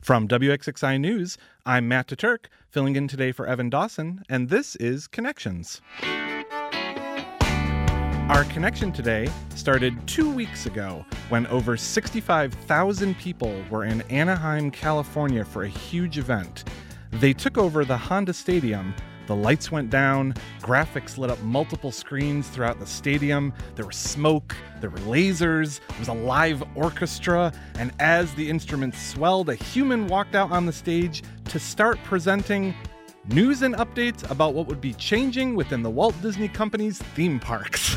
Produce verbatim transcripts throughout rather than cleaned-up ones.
From W X X I News, I'm Matt DeTurk, filling in today for Evan Dawson, and this is Connections. Our connection today started two weeks ago when over sixty-five thousand people were in Anaheim, California for a huge event. They took over the Honda Stadium. The lights went down, graphics lit up multiple screens throughout the stadium, there was smoke, there were lasers, there was a live orchestra, and as the instruments swelled, a human walked out on the stage to start presenting news and updates about what would be changing within the Walt Disney Company's theme parks.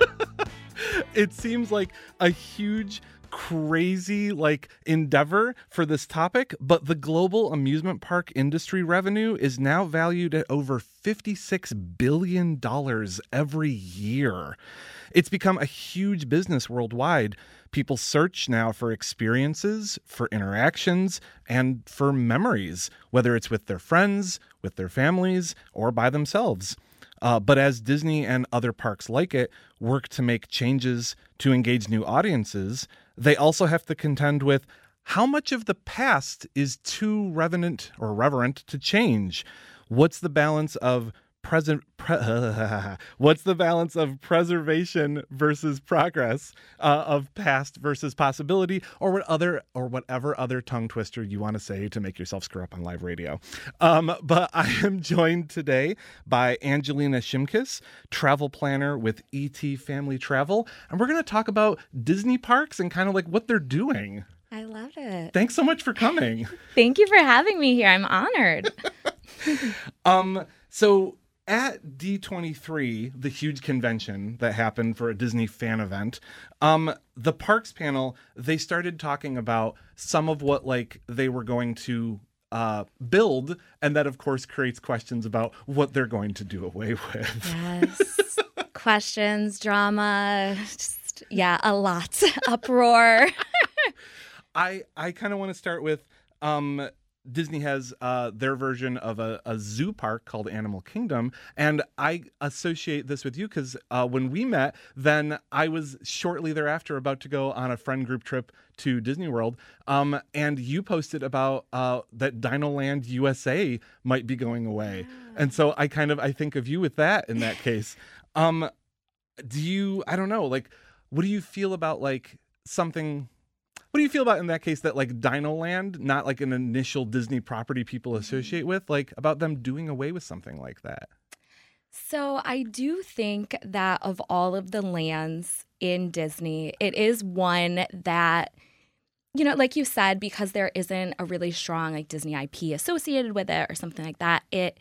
It seems like a huge, crazy like endeavor for this topic, but the global amusement park industry revenue is now valued at over fifty-six billion dollars every year. It's become a huge business worldwide. People search now for experiences, for interactions, and for memories, whether it's with their friends, with their families, or by themselves. Uh, but as Disney and other parks like it work to make changes to engage new audiences, they also have to contend with how much of the past is too reverent or reverent to change. What's the balance of present? Pre- what's the balance of preservation versus progress, uh, of past versus possibility, or what other or whatever other tongue twister you want to say to make yourself screw up on live radio. Um, but I am joined today by Angelina Shimkus, travel planner with E T Family Travel, and we're going to talk about Disney parks and kind of like what they're doing. I loved it. Thanks so much for coming. Thank you for having me here. I'm honored. um. So. At D twenty-three, the huge convention that happened for a Disney fan event, um, the parks panel, they started talking about some of what like they were going to uh, build, and that of course creates questions about what they're going to do away with. Yes. Questions, drama, just, yeah, a lot. Uproar. I I kind of want to start with um. Disney has uh, their version of a, a zoo park called Animal Kingdom, and I associate this with you because uh, when we met, then I was shortly thereafter about to go on a friend group trip to Disney World, um, and you posted about uh, that Dinoland U S A might be going away, yeah. And so I kind of I think of you with that in that case. Um, do you? I don't know. Like, what do you feel about like something? What do you feel about in that case that like Dinoland, not like an initial Disney property people associate with, like about them doing away with something like that? So I do think that of all of the lands in Disney, it is one that, you know, like you said, because there isn't a really strong like Disney I P associated with it or something like that, it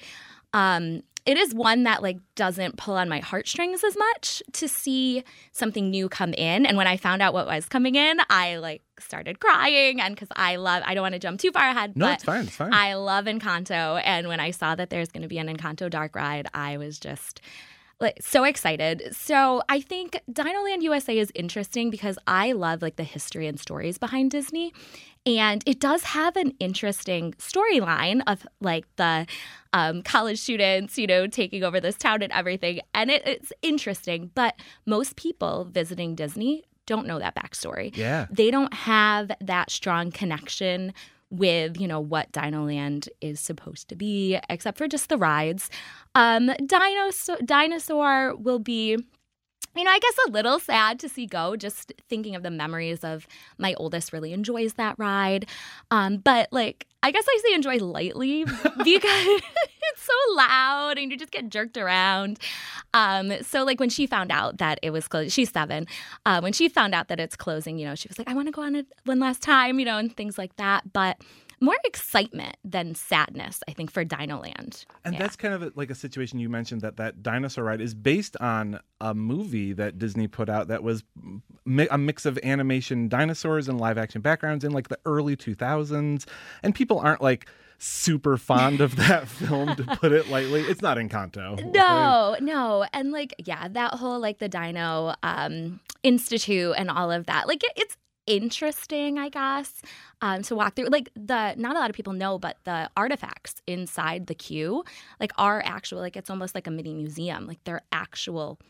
um It is one that like doesn't pull on my heartstrings as much to see something new come in. And when I found out what was coming in, I like started crying. And because I love, I don't want to jump too far ahead, no, but it's fine, it's fine. I love Encanto. And when I saw that there's going to be an Encanto dark ride, I was just like so excited. So I think Dinoland U S A is interesting because I love like the history and stories behind Disney. And it does have an interesting storyline of like the um, college students, you know, taking over this town and everything. And it, it's interesting. But most people visiting Disney don't know that backstory. Yeah. They don't have that strong connection with, you know, what Dinoland is supposed to be, except for just the rides. Um, Dinosaur, Dinosaur will be... You know, I guess a little sad to see go, just thinking of the memories of my oldest really enjoys that ride. Um, but, like, I guess I say enjoy lightly because it's so loud and you just get jerked around. Um, so, like, when she found out that it was closing, she's seven. Uh, when she found out that it's closing, you know, she was like, I want to go on it one last time, you know, and things like that. But more excitement than sadness, I think, for Dinoland. And yeah. That's kind of like a situation you mentioned that that dinosaur ride is based on a movie that Disney put out that was mi- a mix of animation dinosaurs and live action backgrounds in like the early two thousands. And people aren't like super fond of that film, to put it lightly. It's not Encanto. No, no. And like, yeah, that whole like the Dino um, Institute and all of that, like it, it's interesting, I guess, um, to walk through. Like the, not a lot of people know, but the artifacts inside the queue, like are actual, like it's almost like a mini museum. Like they're actual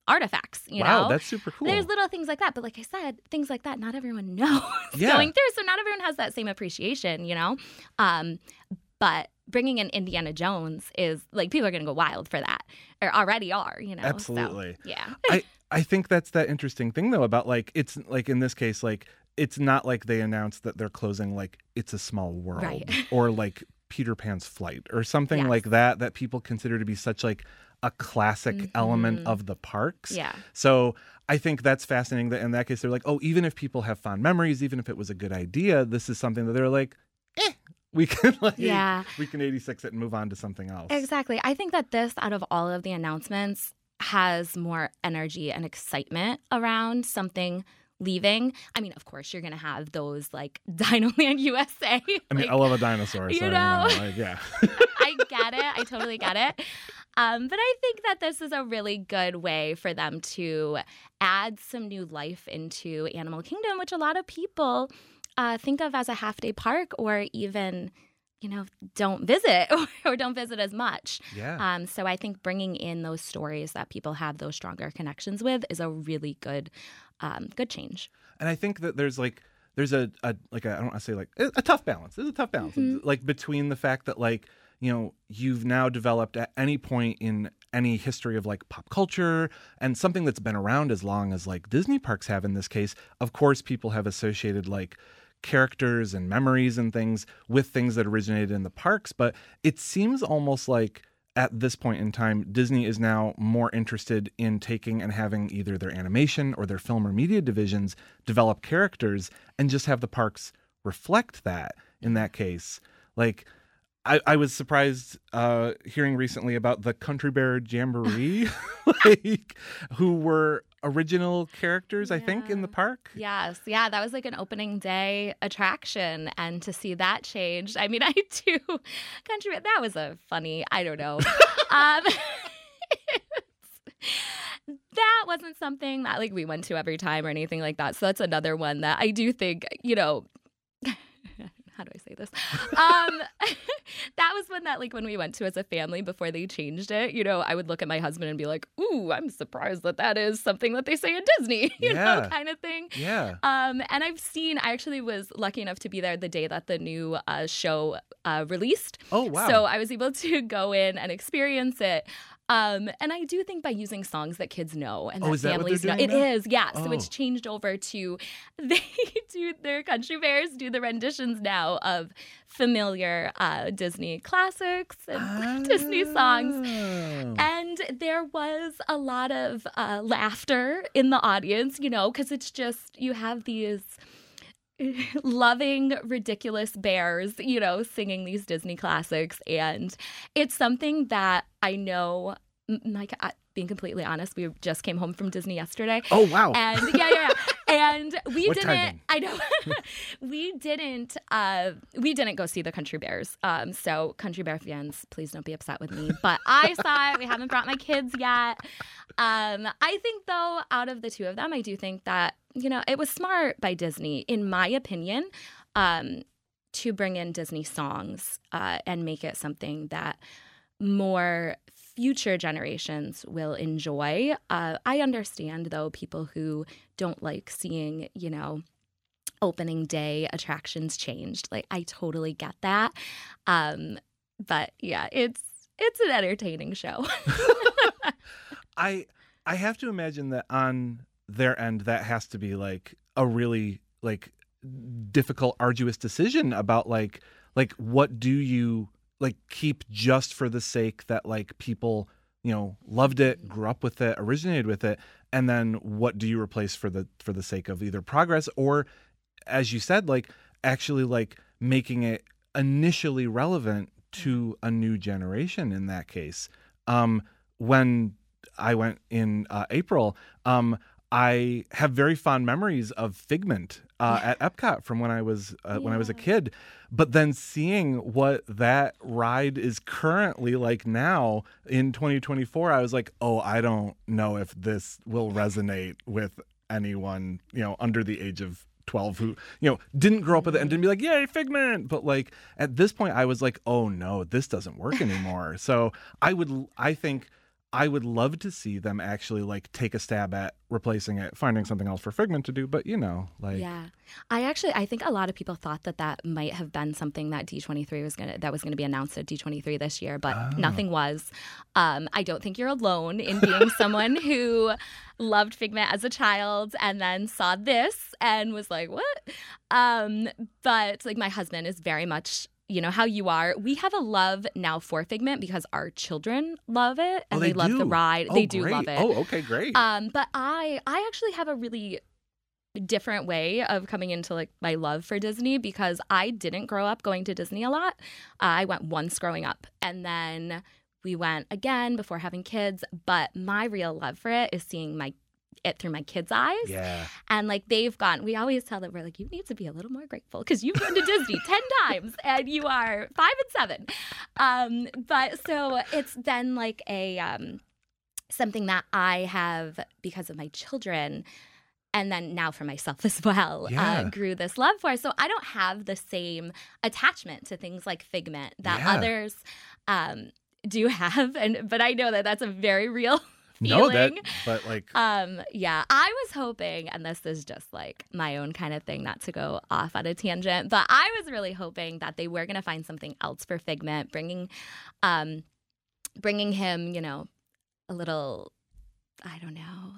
artifacts, you wow, know? that's super cool. There's little things like that. But like I said, things like that, not everyone knows Yeah. going through. So not everyone has that same appreciation, you know? Um, but bringing in Indiana Jones is like, people are going to go wild for that, or already are, you know? Absolutely. So, yeah. I, I think that's that interesting thing, though, about like, it's like in this case, like, it's not like they announced that they're closing like It's a Small World Right. or like Peter Pan's Flight or something Yes. like that, that people consider to be such like a classic Mm-hmm. element of the parks. Yeah. So I think that's fascinating that in that case, they're like, oh, even if people have fond memories, even if it was a good idea, this is something that they're like, eh, we can like, Yeah. we can eighty-six it and move on to something else. Exactly. I think that this, out of all of the announcements, has more energy and excitement around something leaving. I mean, of course, you're going to have those like Dinoland U S A. I mean, like, I love a dinosaur. you So, know. you know like, yeah. I get it. I totally get it. Um, but I think that this is a really good way for them to add some new life into Animal Kingdom, which a lot of people uh, think of as a half-day park, or even, you know, don't visit or, or don't visit as much. Yeah. Um, so I think bringing in those stories that people have those stronger connections with is a really good, um, good change. And I think that there's like there's a, a like a, I don't want to say like a, a tough balance. There's a tough balance Mm-hmm. like between the fact that like, you know, you've now developed at any point in any history of like pop culture and something that's been around as long as like Disney parks have in this case. Of course, people have associated like characters and memories and things with things that originated in the parks. But it seems almost like at this point in time, Disney is now more interested in taking and having either their animation or their film or media divisions develop characters and just have the parks reflect that in that case. Like, I, I was surprised uh, hearing recently about the Country Bear Jamboree, like, who were original characters, I think, in the park. Yes. Yeah. That was like an opening day attraction. And to see that change, I mean, I do country. That was a funny, I don't know. um, that wasn't something that like we went to every time or anything like that. So that's another one that I do think, you know, how do I say this? Um, that was one that, like, when we went to as a family before they changed it, you know, I would look at my husband and be like, ooh, I'm surprised that that is something that they say at Disney, you Yeah. know, kind of thing. Yeah. Um, and I've seen, I actually was lucky enough to be there the day that the new uh, show uh, released. Oh, wow. So I was able to go in and experience it. Um, and I do think by using songs that kids know and Oh, that is that what families they're know, doing it now? is, yeah. So Oh. it's changed over to they do their Country Bears do the renditions now of familiar uh, Disney classics and Disney songs. Oh. And there was a lot of uh, laughter in the audience, you know, because it's just you have these loving, ridiculous bears, you know, singing these Disney classics. And it's something that I know, like, I, being completely honest, we just came home from Disney yesterday. Oh, wow. And yeah, yeah, yeah. And we What didn't, timing? I know, we didn't, uh, we didn't go see the Country Bears. Um, so Country Bear fans, please don't be upset with me. But I saw it. We haven't brought my kids yet. Um, I think, though, out of the two of them, I do think that, you know, it was smart by Disney, in my opinion, um, to bring in Disney songs uh, and make it something that more future generations will enjoy. Uh, I understand, though, people who don't like seeing, you know, opening day attractions changed. Like, I totally get that. Um, but yeah, it's it's an entertaining show. I I have to imagine that on their end, that has to be like a really like difficult, arduous decision about like like what do you like keep just for the sake that like people, you know, loved it, grew up with it, originated with it, and then what do you replace for the for the sake of either progress or, as you said, like actually like making it initially relevant to a new generation in that case. Um, when I went in uh, April, um, I have very fond memories of Figment uh, at Epcot from when I was uh, when I was a kid. But then seeing what that ride is currently like now in twenty twenty-four, I was like, oh, I don't know if this will resonate with anyone, you know, under the age of twelve who, you know, didn't grow up with it and didn't be like, yay, Figment. But like at this point, I was like, oh no, this doesn't work anymore. So I would, I think I would love to see them actually like take a stab at replacing it, finding something else for Figment to do. But, you know, like. Yeah. I actually, I think a lot of people thought that that might have been something that D twenty-three was going to, that was going to be announced at D twenty-three this year, but Oh. nothing was. Um, I don't think you're alone in being someone who loved Figment as a child and then saw this and was like, what? Um, but like my husband is very much, you know, how you are. We have a love now for Figment because our children love it and Oh, they, they love do? the ride. Oh, they do great. love it. Oh, okay, great. Um, but I, I actually have a really different way of coming into like my love for Disney because I didn't grow up going to Disney a lot. Uh, I went once growing up, and then we went again before having kids. But my real love for it is seeing my it through my kids' eyes. Yeah. And like they've gone, we always tell them, we're like, you need to be a little more grateful because you've been to Disney ten times and you are five and seven. Um, but so it's been like a um, something that I have because of my children. And then now for myself as well, Yeah. uh, grew this love for. So I don't have the same attachment to things like Figment that Yeah. others um, do have. And but I know that that's a very real No, that, feeling. but like, Um, yeah, I was hoping, and this is just like my own kind of thing, not to go off on a tangent, but I was really hoping that they were going to find something else for Figment, bringing, um, bringing him, you know, a little, I don't know,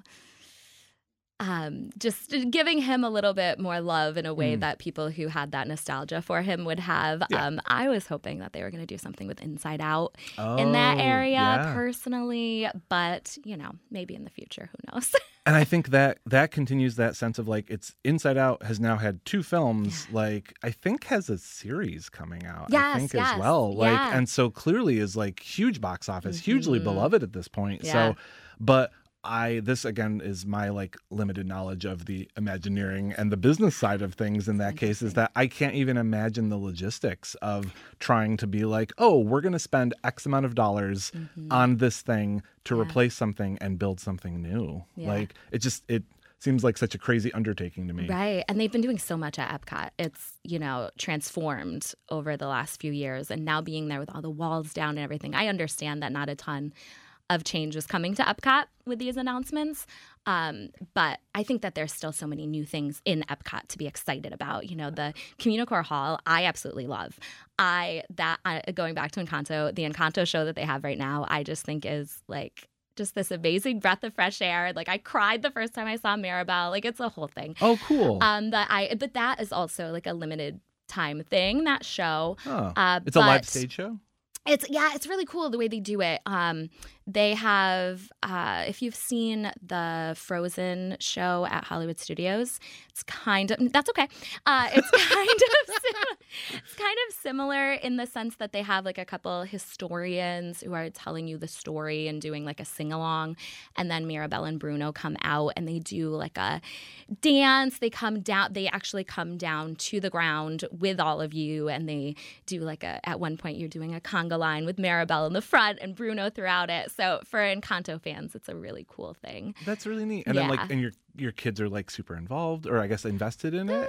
um, just giving him a little bit more love in a way Mm. that people who had that nostalgia for him would have. Yeah. Um, I was hoping that they were going to do something with Inside Out in that oh, area yeah. personally, but you know, maybe in the future, who knows? And I think that that continues that sense of like it's Inside Out has now had two films, like I think has a series coming out, Yes, I think yes, as well. Like yeah. and so clearly is like huge box office, hugely Mhm. beloved at this point. Yeah. So but I this again is my like limited knowledge of the Imagineering and the business side of things in that case is that I can't even imagine the logistics of trying to be like, oh, we're going to spend X amount of dollars Mhm. on this thing to Yeah. replace something and build something new. Yeah. Like it just it seems like such a crazy undertaking to me. Right. And they've been doing so much at Epcot. It's, you know, transformed over the last few years. And now being there with all the walls down and everything, I understand that not a ton of change is coming to Epcot with these announcements. Um, but I think that there's still so many new things in Epcot to be excited about. You know, the Communicore Hall, I absolutely love. I, that, uh, going back to Encanto, the Encanto show that they have right now, I just think is like, just this amazing breath of fresh air. Like I cried the first time I saw Mirabelle. Like it's a whole thing. Oh, cool. Um, but I, but that is also like a limited time thing. That show. oh. Uh, It's a live but stage show? It's yeah, it's really cool the way they do it. Um, they have, uh, if you've seen the Frozen show at Hollywood Studios, it's kind of that's okay. Uh, it's kind of sim- it's kind of similar in the sense that they have like a couple historians who are telling you the story and doing like a sing along, and then Mirabelle and Bruno come out and they do like a dance. They come down. They actually come down to the ground with all of you, and they do like a. At one point, you're doing a conga line with Mirabelle in the front and Bruno throughout it. So for Encanto fans, it's a really cool thing. That's really neat. And then Yeah. like and your your kids are like super involved or I guess invested in it.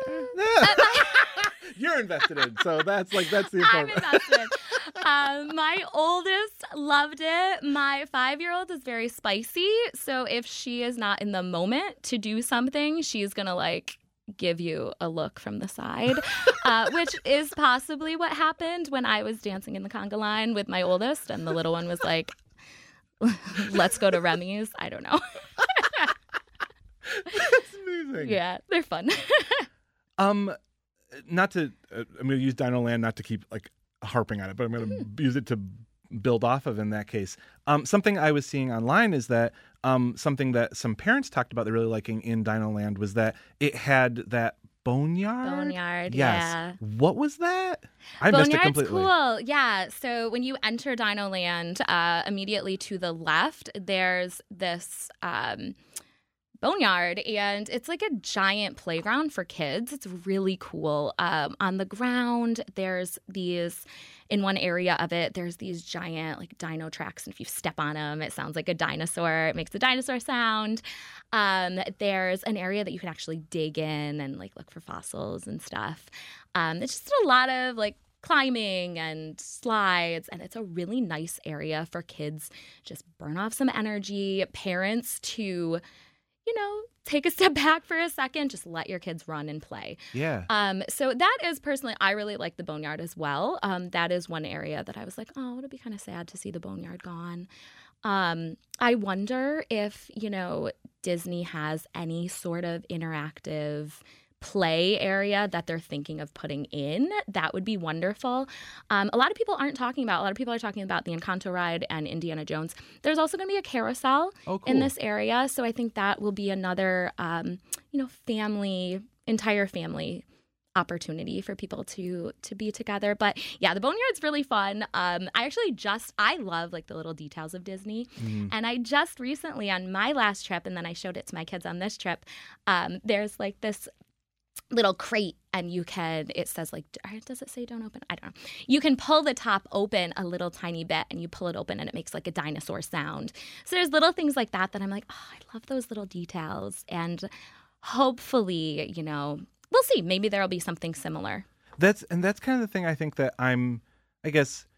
You're invested in. So that's like that's the I'm important invested. um, my oldest loved it. My five-year-old is very spicy. So if she is not in the moment to do something, she's going to like give you a look from the side, uh, which is possibly what happened when I was dancing in the conga line with my oldest. And the little one was like, let's go to Remy's. I don't know. That's amazing. Yeah, they're fun. Um not to uh, I'm going to use Dino Land not to keep like harping on it, but I'm going to Mm. use it to build off of in that case. Um, something I was seeing online is that um, something that some parents talked about they're really liking in Dino Land was that it had that boneyard. Boneyard, yes. yeah. What was that? I missed it Boneyard's completely. cool. Yeah. So when you enter Dino Land, uh, immediately to the left, there's this um, boneyard, and it's like a giant playground for kids. It's really cool. Um, on the ground, there's these. In one area of it, there's these giant like dino tracks, and if you step on them, it sounds like a dinosaur. It makes a dinosaur sound. Um, there's an area that you can actually dig in and like look for fossils and stuff. Um, it's just a lot of like climbing and slides, and it's a really nice area for kids. Just burn off some energy. Parents to, you know, take a step back for a second. Just let your kids run and play. Yeah. Um. So that is personally, I really like the Boneyard as well. Um. That is one area that I was like, oh, it'll be kind of sad to see the Boneyard gone. Um. I wonder if, you know, Disney has any sort of interactive play area that they're thinking of putting in. That would be wonderful. Um, a lot of people aren't talking about, a lot of people are talking about the Encanto ride and Indiana Jones. There's also going to be a carousel oh, cool. in this area. So I think that will be another, um, you know, family, entire family opportunity for people to to be together. But yeah, the Boneyard's really fun. Um, I actually just, I love like the little details of Disney. Mm-hmm. And I just recently on my last trip, and then I showed it to my kids on this trip, um, there's like this little crate, and you can, it says like, does it say don't open? I don't know. You can pull the top open a little tiny bit, and you pull it open and it makes like a dinosaur sound. So there's little things like that that I'm like, oh, I love those little details. And hopefully, you know, we'll see. Maybe there'll be something similar. That's, and that's kind of the thing I think that I'm, I guess,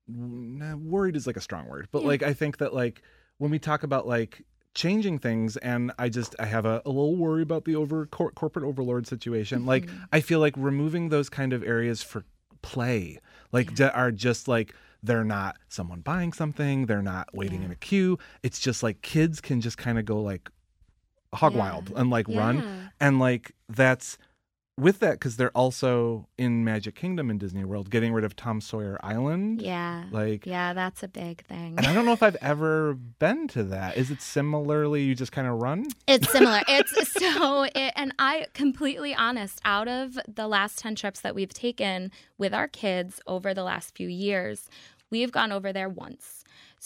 worried is like a strong word, but yeah. like, I think that like, when we talk about like changing things, and I just I have a, a little worry about the over cor- corporate overlord situation. Mm-hmm. Like I feel like removing those kind of areas for play, like yeah. are just like they're not someone buying something, they're not waiting yeah. in a queue. It's just like kids can just kind of go like hog yeah. wild and like yeah. run, and like that's with that because they're also in Magic Kingdom in Disney World getting rid of Tom Sawyer Island. Yeah. Like yeah, that's a big thing. And I don't know if I've ever been to that. Is it similarly you just kind of run? It's similar. It's so it, and I completely honest, out of the last ten trips that we've taken with our kids over the last few years, we've gone over there once.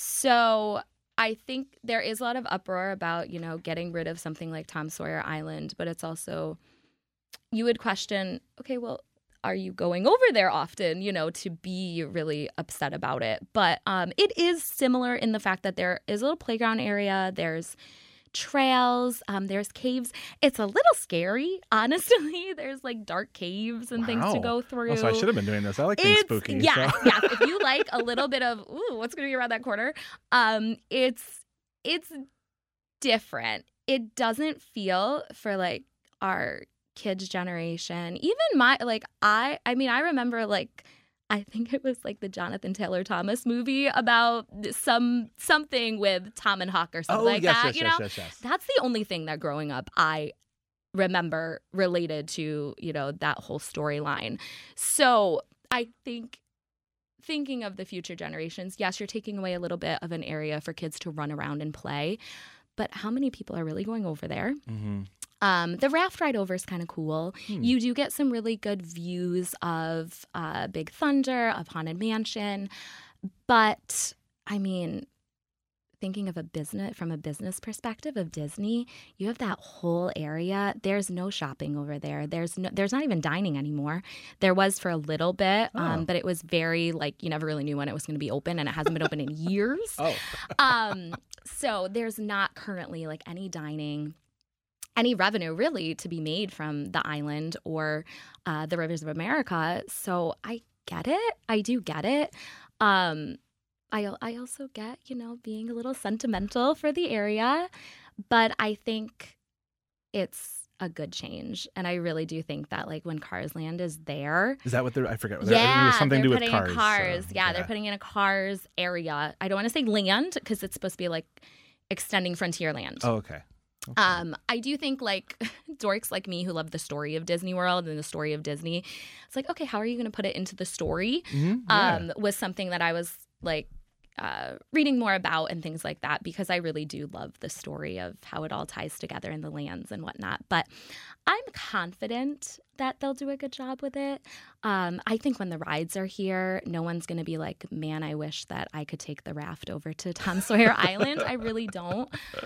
So I think there is a lot of uproar about, you know, getting rid of something like Tom Sawyer Island, but it's also, you would question, okay, well, are you going over there often, you know, to be really upset about it? But um, it is similar in the fact that there is a little playground area. There's trails. Um, there's caves. It's a little scary, honestly. There's like dark caves and wow. things to go through. Oh, so I should have been doing this. I like things it's, spooky. Yeah, so. yeah. If you like a little bit of, ooh, what's going to be around that corner? Um, it's it's different. It doesn't feel for like our kids generation, even my like I I mean I remember like I think it was like the Jonathan Taylor Thomas movie about some something with Tom and Huck or something oh, like yes, that yes, you yes, know yes, yes. That's the only thing that growing up I remember related to, you know, that whole storyline. So I think thinking of the future generations, yes, you're taking away a little bit of an area for kids to run around and play, but how many people are really going over there? Mm-hmm. Um, the raft ride over is kind of cool. Hmm. You do get some really good views of uh, Big Thunder, of Haunted Mansion. But, I mean, thinking of a business from a business perspective of Disney, you have that whole area. There's no shopping over there. There's no, there's not even dining anymore. There was for a little bit, oh. um, but it was very, like, you never really knew when it was going to be open, and it hasn't been open in years. Oh. um, so there's not currently, like, any dining, any revenue really to be made from the island or uh, the Rivers of America. So I get it. I do get it. Um, I, I also get, you know, being a little sentimental for the area, but I think it's a good change. And I really do think that, like, when Cars Land is there. Is that what they're, I forget. What yeah, they're, something they're to do putting with cars. in cars. So, yeah, yeah, they're putting in a Cars area. I don't want to say land because it's supposed to be like extending Frontierland. Oh, okay. Okay. Um, I do think, like, dorks like me who love the story of Disney World and the story of Disney, it's like, okay, how are you going to put it into the story? Mm-hmm. Yeah. Um, was something that I was, like, uh, reading more about and things like that, because I really do love the story of how it all ties together in the lands and whatnot. But I'm confident that they'll do a good job with it. Um, I think when the rides are here, no one's going to be like, man, I wish that I could take the raft over to Tom Sawyer Island. I really don't.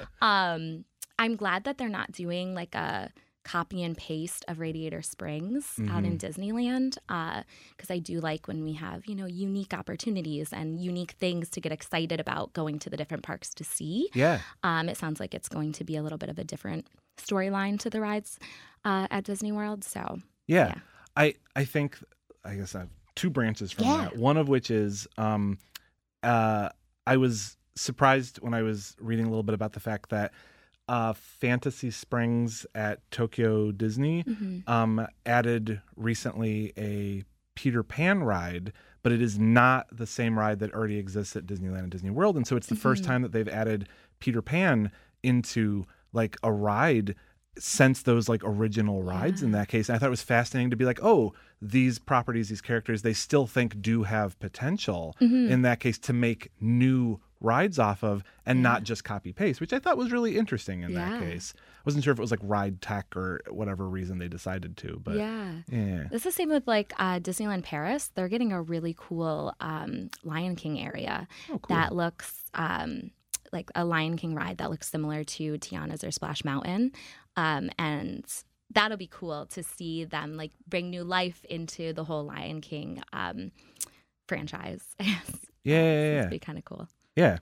Um, I'm glad that they're not doing like a copy and paste of Radiator Springs mm-hmm. out in Disneyland, because uh, I do like when we have, you know, unique opportunities and unique things to get excited about going to the different parks to see. Yeah. Um, it sounds like it's going to be a little bit of a different storyline to the rides uh, at Disney World. So yeah. yeah, I I think I guess I've two branches from Yeah. that. One of which is um, uh, I was surprised when I was reading a little bit about the fact that uh, Fantasy Springs at Tokyo Disney Mm-hmm. um, added recently a Peter Pan ride, but it is not the same ride that already exists at Disneyland and Disney World. And so it's the first Mm-hmm. time that they've added Peter Pan into like a ride since those like original rides in Yeah. that case. And I thought it was fascinating to be like, oh, these properties, these characters, they still think do have potential Mm-hmm. in that case to make new rides off of and not just copy paste, which I thought was really interesting in that Yeah. case. I wasn't sure if it was like ride tech or whatever reason they decided to, but Yeah. yeah. It's the same with like uh, Disneyland Paris. They're getting a really cool um, Lion King area Oh, cool. that looks um, like a Lion King ride that looks similar to Tiana's or Splash Mountain. Um, and that'll be cool to see them like bring new life into the whole Lion King um, franchise. Yeah, yeah, yeah. It'd be kind of cool. Yeah.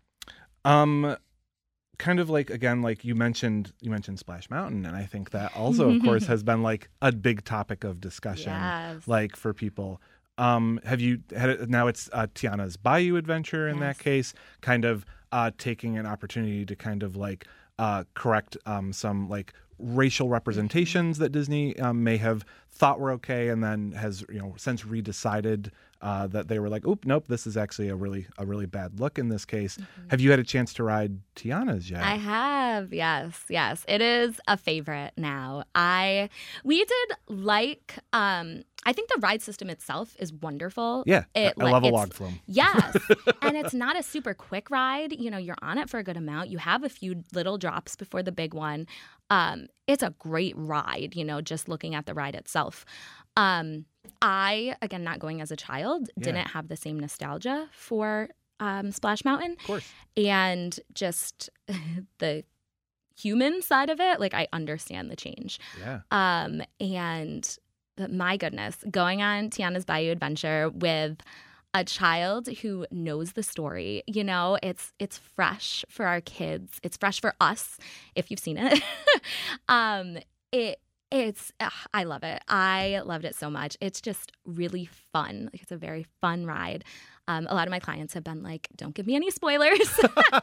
Um kind of like again like you mentioned you mentioned Splash Mountain, and I think that also of course has been like a big topic of discussion Yes. like for people. Um have you had it now it's uh, Tiana's Bayou Adventure in that Yes. case, kind of uh taking an opportunity to kind of like uh correct um some like racial representations that Disney um, may have thought were okay, and then has you know since redecided uh, that they were like, oop, nope, this is actually a really a really bad look in this case. Have you had a chance to ride Tiana's yet? I have, yes, yes. It is a favorite now. I we did like um I think the ride system itself is wonderful. yeah, It, I, I like, love a it's- log flume. Yes. And it's not a super quick ride. You know, you're on it for a good amount. You have a few little drops before the big one. Um, it's a great ride, you know, just looking at the ride itself. Um, I, again, not going as a child, Yeah. didn't have the same nostalgia for um, Splash Mountain. Of course. And just the human side of it, like I understand the change. Yeah. Um, and the, my goodness, going on Tiana's Bayou Adventure with a child who knows the story, you know, it's it's fresh for our kids. It's fresh for us if you've seen it. um, it it's ugh, I love it. I loved it so much. It's just really fun. Like it's a very fun ride. Um, a lot of my clients have been like, "Don't give me any spoilers,"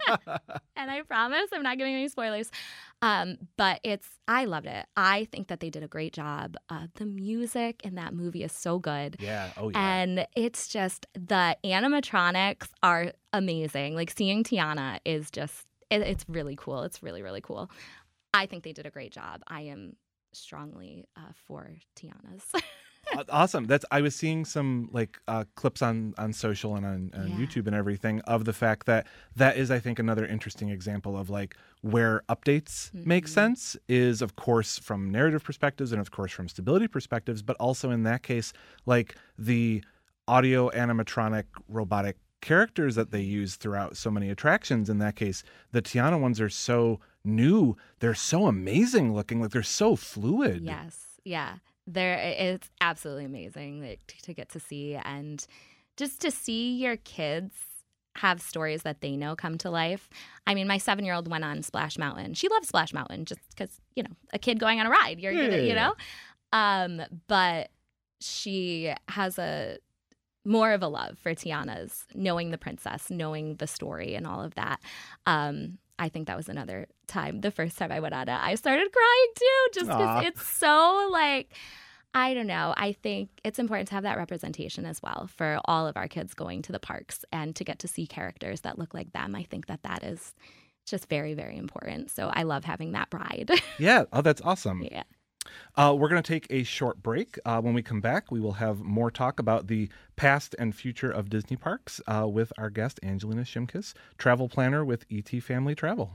and I promise I'm not giving any spoilers. Um, but it's I loved it. I think that they did a great job. Uh, the music in that movie is so good. Yeah. Oh yeah. And it's just the animatronics are amazing. Like seeing Tiana is just it, it's really cool. It's really really cool. I think they did a great job. I am strongly uh, for Tiana's. Aw- awesome. That's I was seeing some like uh, clips on on social and on, on Yeah. YouTube and everything of the fact that that is I think another interesting example of like where updates make Mhm. sense is of course from narrative perspectives and of course from stability perspectives, but also in that case like the audio animatronic robotic characters that they use throughout so many attractions. In that case, the Tiana ones are so new. They're so amazing looking. Like they're so fluid. Yes, yeah. There, it's absolutely amazing like, to, to get to see and just to see your kids have stories that they know come to life. I mean, my seven-year-old went on Splash Mountain. She loves Splash Mountain just because you know a kid going on a ride. You're Yeah, gonna, yeah, you yeah. know, um, but she has a more of a love for Tiana's, knowing the princess, knowing the story, and all of that. Um, I think that was another time. The first time I went on it, I started crying too, just Aw. because it's so like. I don't know. I think it's important to have that representation as well for all of our kids going to the parks and to get to see characters that look like them. I think that that is just very, very important. So I love having that bride. Yeah. Oh, that's awesome. Yeah. Uh, we're going to take a short break. Uh, when we come back, we will have more talk about the past and future of Disney parks uh, with our guest, Angelina Shimkus, travel planner with E T Family Travel.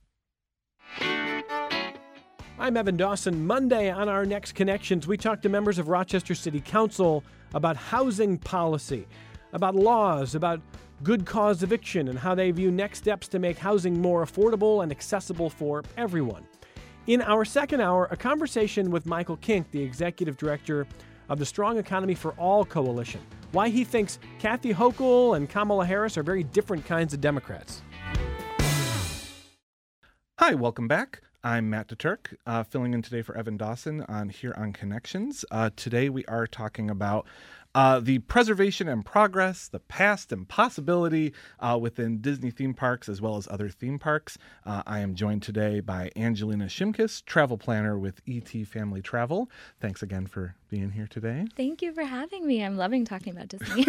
I'm Evan Dawson. Monday on our Next Connections, we talk to members of Rochester City Council about housing policy, about laws, about good cause eviction, and how they view next steps to make housing more affordable and accessible for everyone. In our second hour, a conversation with Michael Kink, the executive director of the Strong Economy for All Coalition, why he thinks Kathy Hochul and Kamala Harris are very different kinds of Democrats. Hi, welcome back. I'm Matt DeTurk, uh, filling in today for Evan Dawson on here on Connections. Uh, today we are talking about uh, the preservation and progress, the past and possibility uh, within Disney theme parks as well as other theme parks. Uh, I am joined today by Angelina Shimkus, travel planner with E T Family Travel. Thanks again for being here today. Thank you for having me. I'm loving talking about Disney.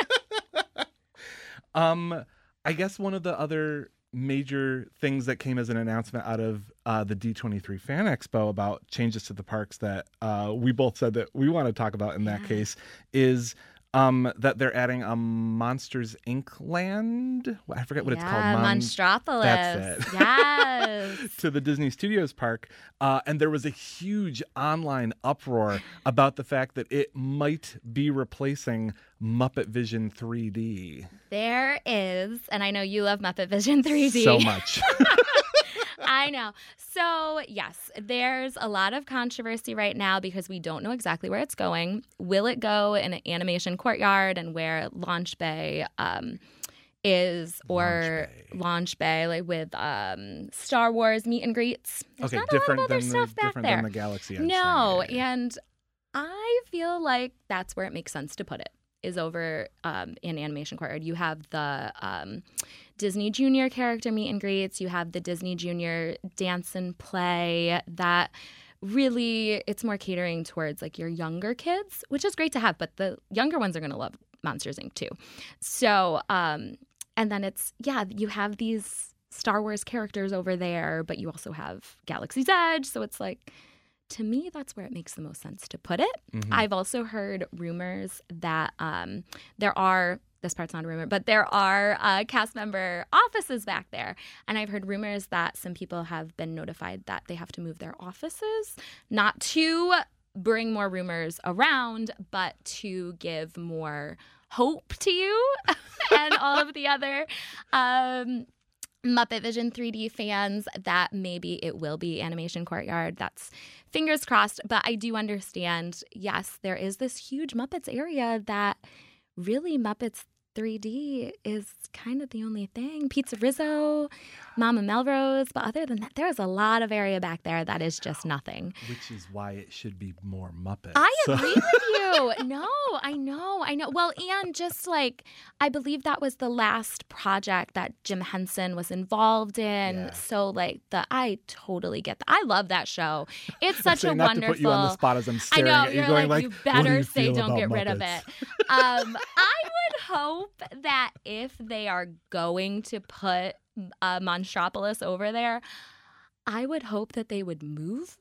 um, I guess one of the other major things that came as an announcement out of uh, the D twenty-three Fan Expo about changes to the parks that uh, we both said that we want to talk about in that yeah. case is um, that they're adding a Monsters, Incorporated land. I forget what yeah, it's called. Mon- Monstropolis. That's it. Yes. to the Disney Studios park. Uh, and there was a huge online uproar about the fact that it might be replacing Muppet Vision three D. There is, and I know you love Muppet Vision three D. So much. I know. So, yes, there's a lot of controversy right now because we don't know exactly where it's going. Will it go in an animation courtyard and where Launch Bay um, is, or Launch Bay. Launch Bay, like with um, Star Wars meet and greets? There's Okay, not different a lot of other than stuff the back different there. than the Galaxy Edge No, thing. and I feel like that's where it makes sense to put it. Is over um, in Animation Courtyard. You have the um, Disney Junior character meet and greets. You have the Disney Junior dance and play. That really, it's more catering towards like your younger kids, which is great to have. But the younger ones are going to love Monsters, Incorporated too. So, um, and then it's yeah, you have these Star Wars characters over there, but you also have Galaxy's Edge. So it's like. To me, that's where it makes the most sense to put it. Mm-hmm. I've also heard rumors that um, there are, this part's not a rumor, but there are uh, cast member offices back there. And I've heard rumors that some people have been notified that they have to move their offices, not to bring more rumors around, but to give more hope to you and all of the other um Muppet Vision three D fans that maybe it will be Animation Courtyard. That's fingers crossed. But I do understand, yes, there is this huge Muppets area that really Muppets three D is kind of the only thing. Pizza Rizzo, Mama Melrose. But other than that, there's a lot of area back there that is just nothing. Which is why it should be more Muppets. I So- agree with you. No, I know. I know. Well, and just like, I believe that was the last project that Jim Henson was involved in. Yeah. So, like, the I totally get that. I love that show. It's I such say a not wonderful. to put you on the spot as I'm I staring know. at you You're going like, like, you "What do better you say feel don't about get rid of Muppets?" it. Um, I would hope that if they are going to put uh, Monstropolis over there, I would hope that they would move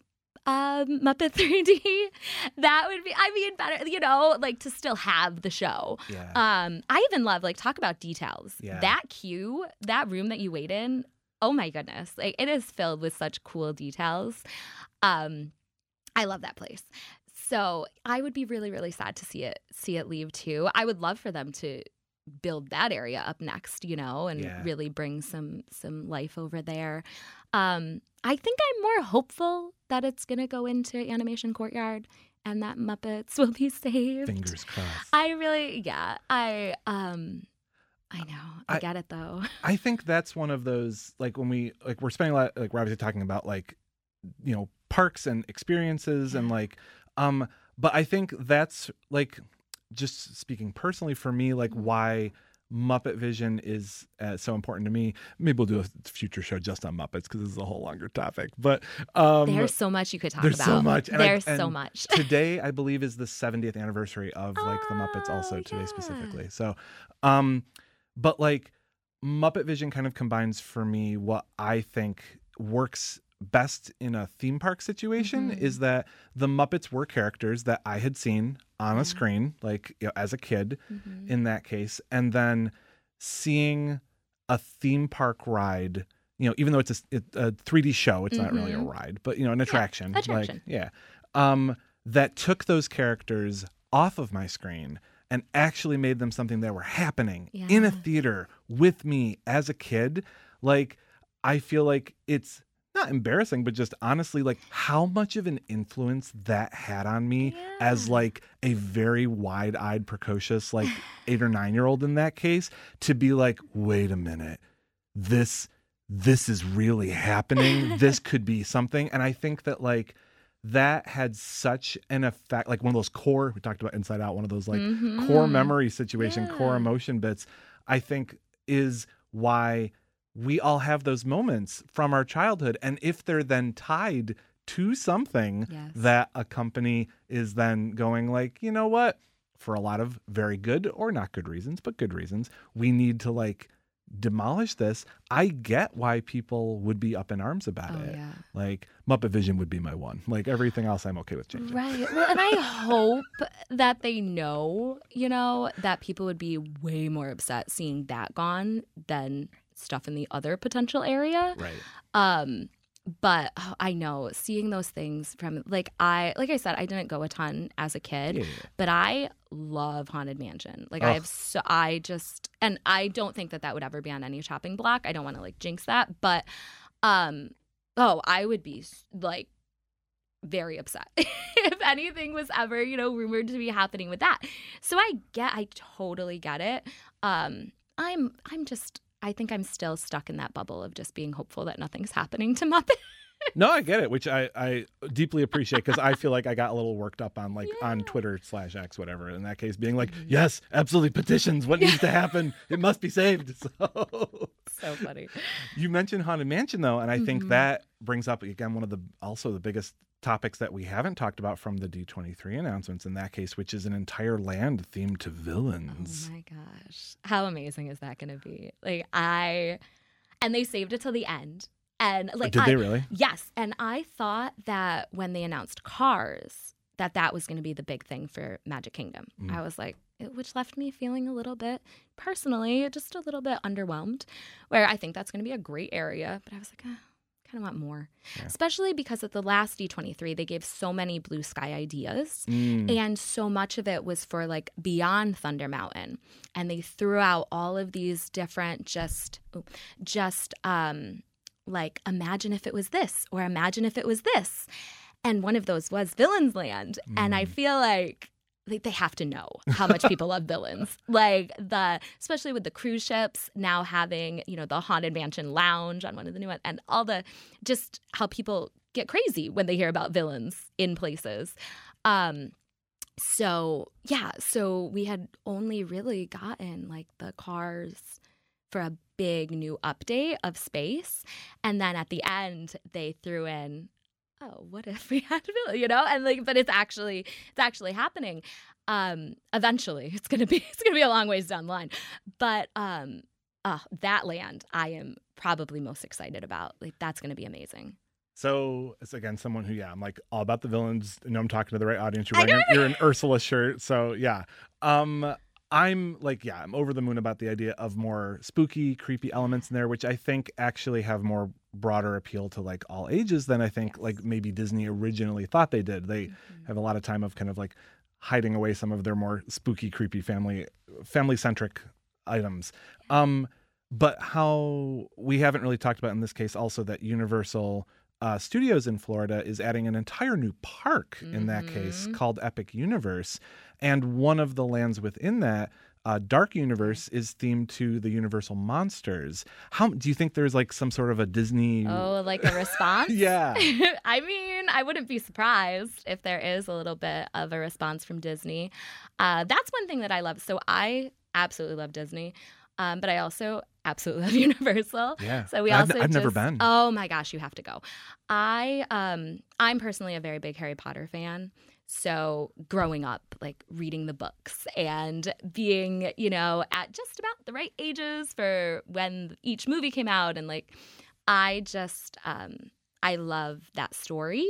um, Muppet three D. That would be, I mean, better, you know, like to still have the show. Yeah. Um, I even love, like, talk about details. Yeah. That queue, that room that you wait in, oh my goodness. Like, it is filled with such cool details. Um, I love that place. So I would be really, really sad to see it see it leave too. I would love for them to build that area up next, you know, and Yeah. really bring some some life over there. Um, I think I'm more hopeful that it's going to go into Animation Courtyard and that Muppets will be saved. Fingers crossed. I really, yeah, I, um, I know, I, I- get it though. I think that's one of those, like, when we, like, we're spending a lot, like, we're obviously talking about, like, you know, parks and experiences and, like, um, but I think that's, like, just speaking personally for me, like, why Muppet Vision is uh, so important to me. Maybe we'll do a future show just on Muppets because this is a whole longer topic. But um, There's so much you could talk there's about. so much. And I- There's so and much. today, I believe, is the seventieth anniversary of like the Muppets. Also Oh, today yeah. specifically. So, um, but like Muppet Vision kind of combines for me what I think works best in a theme park situation Mhm. is that the Muppets were characters that I had seen on Yeah. a screen, like, you know, as a kid Mhm. in that case, and then seeing a theme park ride, you know, even though it's a, it, a three D show, it's not really a Mhm. ride, but, you know, an attraction. attraction. Like, yeah. Um, that took those characters off of my screen and actually made them something that were happening in a Yeah. theater with me as a kid. Like, I feel like it's not embarrassing, but just honestly, like, how much of an influence that had on me as Yeah. like a very wide-eyed, precocious, like eight or nine year old in that case, to be like, wait a minute, this this is really happening. This could be something. And I think that, like, that had such an effect, like one of those core, we talked about Inside Out, one of those like Mhm. core memory situation, Yeah. core emotion bits, I think is why we all have those moments from our childhood. And if they're then tied to something Yes. that a company is then going like, you know what, for a lot of very good or not good reasons, but good reasons, we need to like demolish this. I get why people would be up in arms about Oh, it. yeah. Like Muppet Vision would be my one. Like everything else I'm okay with changing. Right. Well, and I hope that they know, you know, that people would be way more upset seeing that gone than stuff in the other potential area. Right. Um, but oh, I know seeing those things from like I like I said, I didn't go a ton as a kid, Yeah, yeah. but I love Haunted Mansion. Like I Ugh. have so I just and I don't think that that would ever be on any chopping block. I don't want to like jinx that, but um oh, I would be like very upset if anything was ever, you know, rumored to be happening with that. So I get I totally get it. Um I'm I'm just I think I'm still stuck in that bubble of just being hopeful that nothing's happening to Muppet. No, I get it, which I, I deeply appreciate because I feel like I got a little worked up on like on Yeah. Twitter slash X, whatever. In that case, being like, yes, absolutely petitions. What needs to happen? It must be saved. So So funny. you mentioned Haunted Mansion though, and I think Mhm. that brings up again one of the also the biggest topics that we haven't talked about from the D twenty-three announcements in that case, which is an entire land themed to villains. Oh my gosh. How amazing is that going to be? Like I and they saved it till the end. And like Did I, they really? Yes, and I thought that when they announced Cars that that was going to be the big thing for Magic Kingdom. Mm. I was like, it, which left me feeling a little bit personally just a little bit underwhelmed, where I think that's going to be a great area, but I was like, ah, kind of want more. Yeah. Especially because at the last D twenty-three they gave so many blue sky ideas. Mm. And so much of it was for like beyond Thunder Mountain. And they threw out all of these different just ooh, just um like imagine if it was this or imagine if it was this. And one of those was Villains Land. Mm. And I feel like like they have to know how much people love villains. Like the especially with the cruise ships now having, you know, the Haunted Mansion Lounge on one of the new ones and all the just how people get crazy when they hear about villains in places. Um so yeah, so we had only really gotten like the Cars for a big new update of space. And then at the end they threw in, oh, what if we had Villa, you know? And like, but it's actually, it's actually happening. Um, eventually it's going to be, it's going to be a long ways down the line. But um, uh, that land I am probably most excited about. Like, that's going to be amazing. So it's again someone who, yeah, I'm like all about the villains. You know, I'm talking to the right audience. You're wearing, you're an Ursula shirt. So yeah. Um, I'm like, yeah, I'm over the moon about the idea of more spooky, creepy elements in there, which I think actually have more broader appeal to like all ages than I think Yes. like maybe Disney originally thought they did. They Mm-hmm. have a lot of time of kind of like hiding away some of their more spooky, creepy family, family centric items. Um, but how we haven't really talked about in this case also that Universal uh, Studios in Florida is adding an entire new park in that case Mhm. called Epic Universe. And one of the lands within that, uh, Dark Universe, is themed to the Universal monsters. How do you think there's like some sort of a Disney? Oh, like a response? Yeah. I mean, I wouldn't be surprised if there is a little bit of a response from Disney. Uh, that's one thing that I love. So I absolutely love Disney, um, but I also absolutely love Universal. Yeah. So we I've, also I've never just- been. Oh my gosh, you have to go. I um I'm personally a very big Harry Potter fan. So growing up, like reading the books and being, you know, at just about the right ages for when each movie came out. And like, I just, um, I love that story.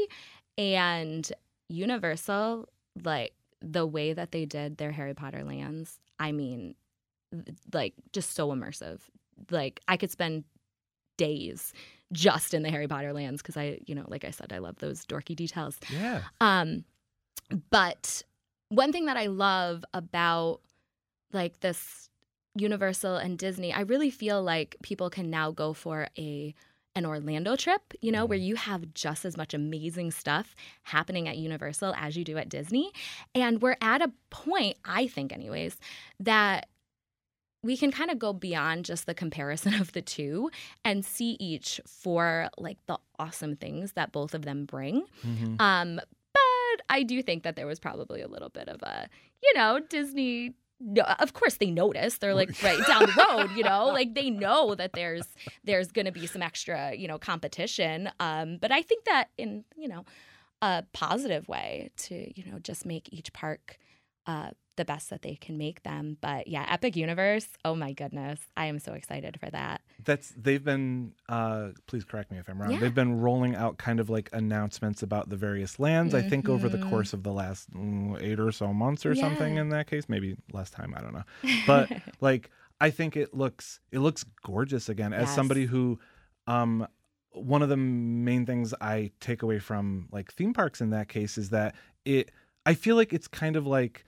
And Universal, like the way that they did their Harry Potter lands, I mean, like just so immersive. Like I could spend days just in the Harry Potter lands because I, you know, like I said, I love those dorky details. Yeah. Um, but one thing that I love about like this Universal and Disney, I really feel like people can now go for a an Orlando trip, you know, where you have just as much amazing stuff happening at Universal as you do at Disney. And we're at a point, I think anyways, that we can kind of go beyond just the comparison of the two and see each for like the awesome things that both of them bring. Mm-hmm. Um, but I do think that there was probably a little bit of a, you know, Disney. No, of course they notice. They're like right down the road, you know, like they know that there's there's going to be some extra, you know, competition. Um, but I think that in, you know, a positive way to, you know, just make each park uh, the best that they can make them. But yeah, Epic Universe. Oh my goodness, I am so excited for that. That's they've been. Uh, please correct me if I'm wrong. Yeah. They've been rolling out kind of like announcements about the various lands. Mm-hmm. I think over the course of the last mm, eight or so months or Yeah. something. In that case, maybe less time. I don't know. But like, I think it looks it looks gorgeous again. As Yes. somebody who, um, one of the main things I take away from like theme parks in that case is that it. I feel like it's kind of like.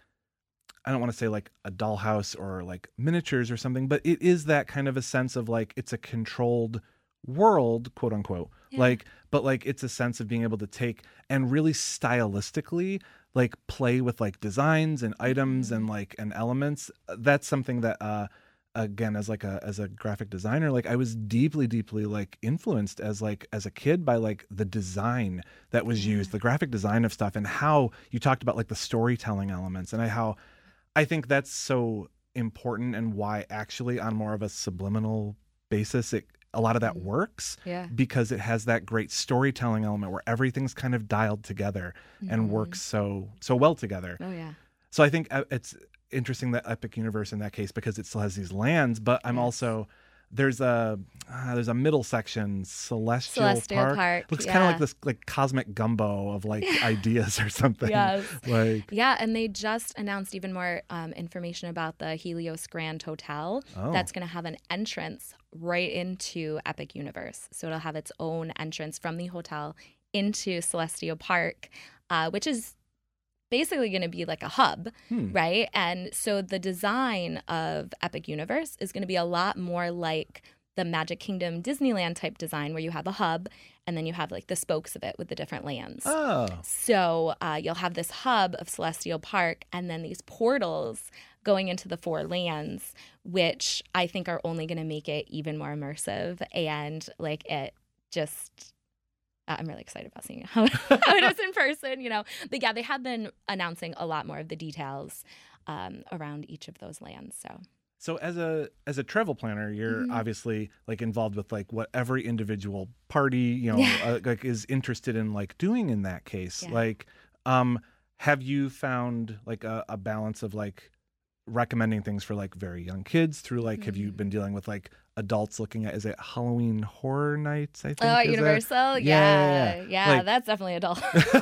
I don't want to say like a dollhouse or like miniatures or something, but it is that kind of a sense of like it's a controlled world, quote unquote. Yeah. Like, but like it's a sense of being able to take and really stylistically like play with like designs and items Mm-hmm. and like and elements. That's something that uh again as like a as a graphic designer, like I was deeply deeply like influenced as like as a kid by like the design that was used, the graphic design of stuff, and how you talked about like the storytelling elements, and I how I think that's so important, and why actually on more of a subliminal basis it a lot of that works Yeah. because it has that great storytelling element where everything's kind of dialed together and Mhm. works so so well together. Oh yeah. So I think uh, it's interesting that Epic Universe in that case because it still has these lands, but I'm Yes. also there's a uh, there's a middle section, Celestial, Celestial Park. Park, Looks kind of yeah. like this like cosmic gumbo of like ideas or something. Yes. Like Yeah, and they just announced even more um, information about the Helios Grand Hotel Oh. that's going to have an entrance right into Epic Universe. So it'll have its own entrance from the hotel into Celestial Park, uh, which is basically going to be like a hub, Hmm. right? And so the design of Epic Universe is going to be a lot more like the Magic Kingdom Disneyland type design where you have a hub and then you have like the spokes of it with the different lands. Oh. So uh, you'll have this hub of Celestial Park and then these portals going into the four lands, which I think are only going to make it even more immersive. And like it just, uh, I'm really excited about seeing how, how it is in person, you know. But yeah, they have been announcing a lot more of the details um, around each of those lands. So. So as a as a travel planner, you're Mhm. obviously like involved with like what every individual party, you know, Yeah. uh, like is interested in like doing in that case. Yeah. Like, um, have you found like a, a balance of like recommending things for like very young kids through like have you Mhm. been dealing with like adults looking at is it Halloween Horror Nights? I think Oh, at is that- Universal? Yeah, Yeah. yeah, Yeah, yeah. Like- that's definitely adult.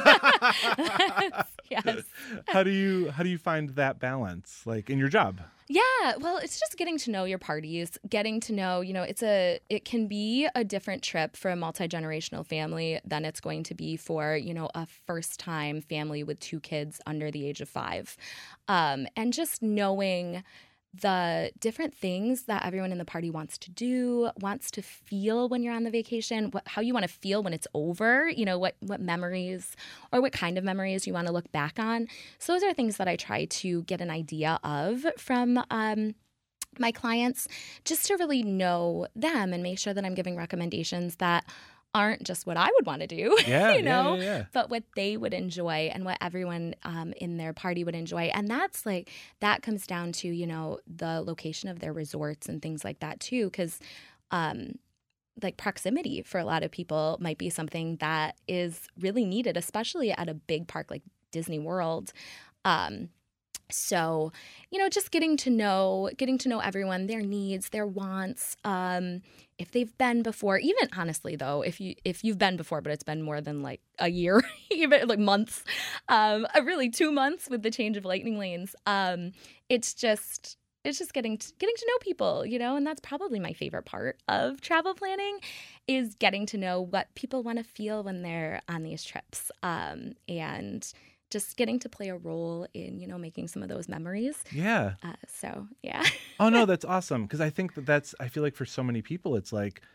Yes. How do you how do you find that balance like in your job? Yeah, well, it's just getting to know your parties, getting to know, you know, it's a it can be a different trip for a multi-generational family than it's going to be for, you know, a first-time family with two kids under the age of five. Um, and just knowing the different things that everyone in the party wants to do, wants to feel when you're on the vacation, what, how you want to feel when it's over, you know, what, what memories or what kind of memories you want to look back on. So those are things that I try to get an idea of from um, my clients, just to really know them and make sure that I'm giving recommendations that aren't just what I would want to do, Yeah, you know, yeah, yeah, yeah. but what they would enjoy and what everyone um, in their party would enjoy. And that's like, that comes down to, you know, the location of their resorts and things like that too. Because um, like proximity for a lot of people might be something that is really needed, especially at a big park like Disney World. Um, So, you know, just getting to know, getting to know everyone, their needs, their wants, um, if they've been before. Even honestly, though, if you if you've been before, but it's been more than like a year, even like months, um, uh, really two months with the change of lightning lanes. Um, it's just it's just getting to, getting to know people, you know, and that's probably my favorite part of travel planning, is getting to know what people want to feel when they're on these trips, um, and just getting to play a role in, you know, making some of those memories. Yeah. Uh, so, yeah. Oh no, that's awesome. Because I think that that's, I feel like for so many people, it's like,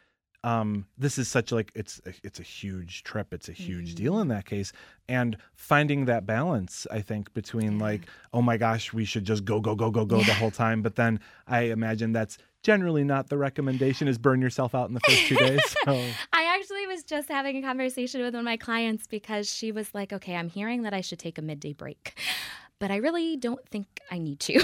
um, this is such like it's a, it's a huge trip. It's a huge Mm. deal in that case. And finding that balance, I think, between Yeah. like, oh my gosh, we should just go, go, go, go, go the whole time. But then I imagine that's generally not the recommendation, is burn yourself out in the first two days. So. I actually was just having a conversation with one of my clients because she was like, okay, I'm hearing that I should take a midday break, but I really don't think I need to.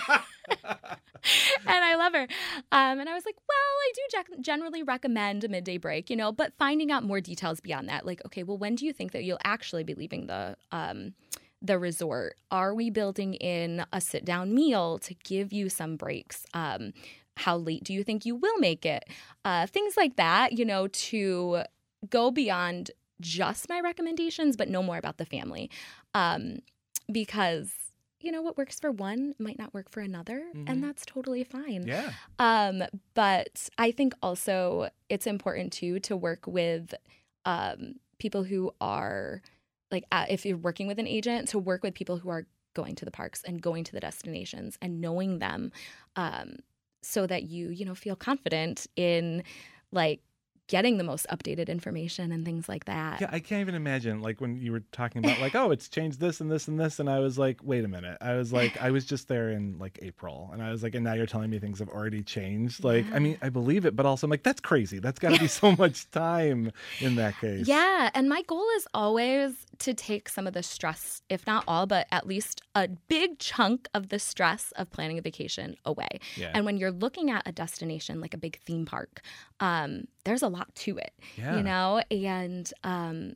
And I love her. Um, and I was like, well, I do ge- generally recommend a midday break, you know, but finding out more details beyond that. Like, okay, well, when do you think that you'll actually be leaving the um, the resort? Are we building in a sit-down meal to give you some breaks? Um, how late do you think you will make it? Uh, things like that, you know, to go beyond just my recommendations, but know more about the family. Um, because you know, what works for one might not work for another, Mhm. and that's totally fine. Yeah. Um, but I think also it's important too to work with um, people who are like, uh, if you're working with an agent, to work with people who are going to the parks and going to the destinations and knowing them, um, so that you, you know, feel confident in like getting the most updated information and things like that. Yeah, I can't even imagine, like, when you were talking about, like, oh, it's changed this and this and this, and I was like, wait a minute. I was like, I was just there in, like, April, and I was like, and now you're telling me things have already changed? Like, I mean, I believe it, but also I'm like, that's crazy. That's got to be so much time in that case. Yeah, and my goal is always to take some of the stress, if not all, but at least a big chunk of the stress of planning a vacation away. Yeah. And when you're looking at a destination like a big theme park, um, there's a lot to it, Yeah. you know, and um,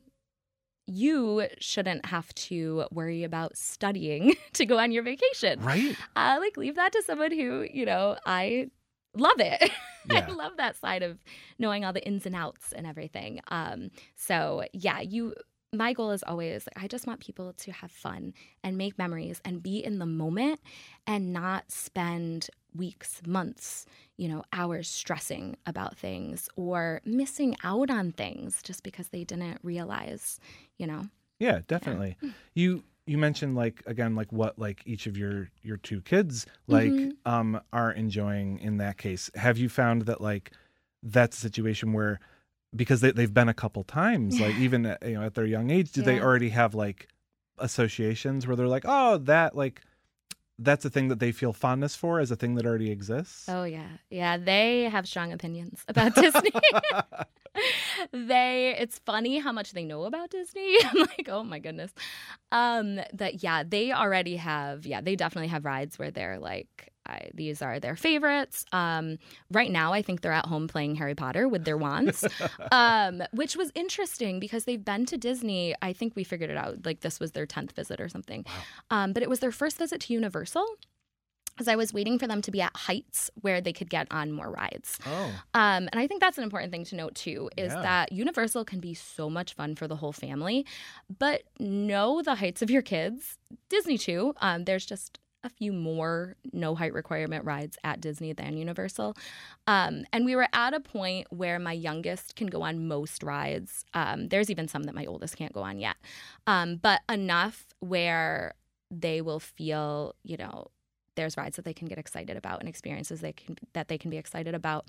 you shouldn't have to worry about studying to go on your vacation. Right? Uh, like, leave that to someone who, you know, I love it. Yeah. I love that side of knowing all the ins and outs and everything. Um, so, yeah, you. My goal is always, I just want people to have fun and make memories and be in the moment and not spend weeks, months, you know, hours stressing about things or missing out on things just because they didn't realize, you know. Yeah, definitely. You you mentioned, like, again, like what like each of your your two kids like Mhm. um are enjoying in that case. Have you found that like that's a situation where, because they, they've been a couple times, like even at, you know, at their young age, do they Yeah. already have like associations where they're like, oh, that like that's a thing that they feel fondness for as a thing that already exists? Oh, yeah. Yeah, they have strong opinions about Disney. they, it's funny how much they know about Disney. I'm like, oh my goodness. Um, that, yeah, they already have, yeah, they definitely have rides where they're like, I, these are their favorites. Um, right now, I think they're at home playing Harry Potter with their wands, um, which was interesting because they've been to Disney. I think we figured it out. Like, this was their tenth visit or something. Um, but it was their first visit to Universal, because I was waiting for them to be at heights where they could get on more rides. Oh, Um, and I think that's an important thing to note, too, is Yeah. that Universal can be so much fun for the whole family. But know the heights of your kids. Disney, too. Um, there's just a few more no height requirement rides at Disney than Universal. Um, and we were at a point where my youngest can go on most rides. Um, there's even some that my oldest can't go on yet. Um, but enough where they will feel, you know, there's rides that they can get excited about and experiences they can that they can be excited about.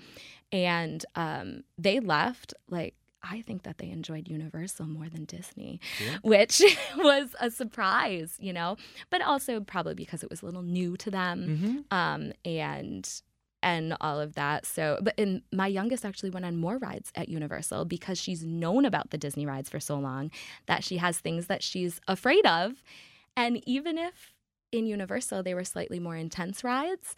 And um, they left, like, I think that they enjoyed Universal more than Disney, Yeah. which was a surprise, you know, but also probably because it was a little new to them, hmm um, and and all of that. So, but in, my youngest actually went on more rides at Universal because she's known about the Disney rides for so long that she has things that she's afraid of. And even if in Universal they were slightly more intense rides,